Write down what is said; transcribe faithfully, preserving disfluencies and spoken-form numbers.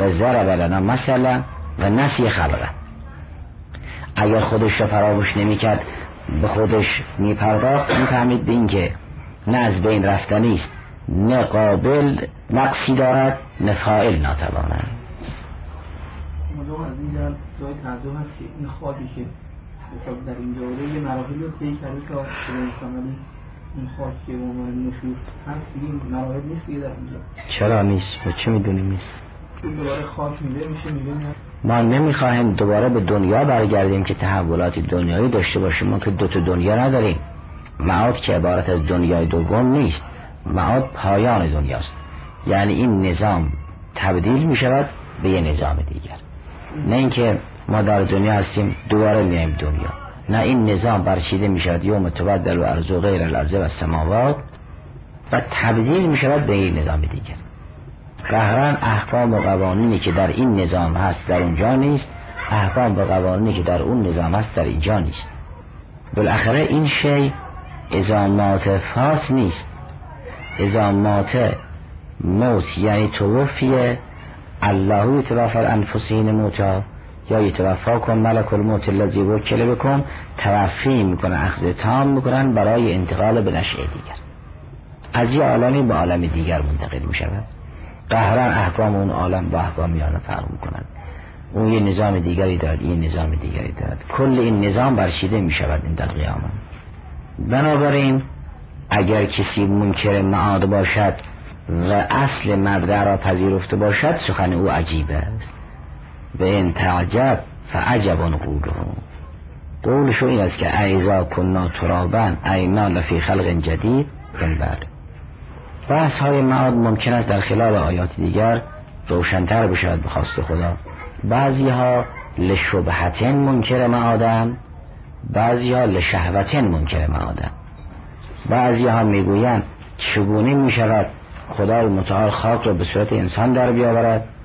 و ضرب لنا مثلا و نسی خلقه. اگر خودش رو فراموش نمیکرد، به خودش میپرداخت، میفهمید به این که نه از بین رفتنی است، نه قابل نقصی دارد، نه فاعل ناتوانند. موضوع از این جهت جای تعجب هست که این خاکی که حساب در این دوره یه مراحل رو طی کرده تا به انسان، ولی این خاک که به عنوان نشور هست این مراحل نیست دیگه در اینجا. چرا نیست؟ و چه میدونیم نیست؟ دوباره خاک میده میشه میگه ما نمیخواهیم دوباره به دنیا برگردیم که تحولات دنیایی داشته باشیم. ما که دو تا دنیا نداریم. معاد که عبارت از دنیای دوم نیست، معاد پایان دنیاست. یعنی این نظام تبدیل میشود به یه نظام دیگر، نه اینکه ما در دنیا هستیم دوباره میایم دنیا. نه، این نظام برچیده میشود یوم تبدل الارض غیر الارض و السماوات و تبدیل میشود به یک نظام دیگر. قهرن احکام و قوانینی که در این نظام هست در اونجا نیست، احکام و قوانینی که در اون نظام هست در اینجا نیست. بالاخره این شی اذا مات فات نیست، اذا مات موت، یعنی توفیه الله یتوفی الانفس حین موتها یا یتوفاکم ملک الموت الذی وکل بکم، توفی میکنن، اخذ تام میکنن برای انتقال به نشأه دیگر، از یه عالمی به عالم دیگر منتقل میشود. قهرن احکام اون عالم با احکامیان فرق میکنن. اون یه نظام دیگری دارد، این نظام دیگری دارد. کل این نظام برچیده میشود این در قیامت. بنابراین اگر کسی منکر معاد باشد و اصل مبدأ را پذیرفته باشد، سخن او عجیب است. و ان تعجب فعجب قوله، قولشو این است که اذا کنا ترابا اینا لفی خلق جدید. بعد بحث های معاد ممکن است در خلال آیات دیگر روشن‌تر بشود به خواست خدا. بعضی ها لشبهتن منکر معادن، بعضی ها لشهوتن منکر معادن. بعضی ها میگویند چگونه میشود خدای متعال خاک را به صورت انسان در بیاورد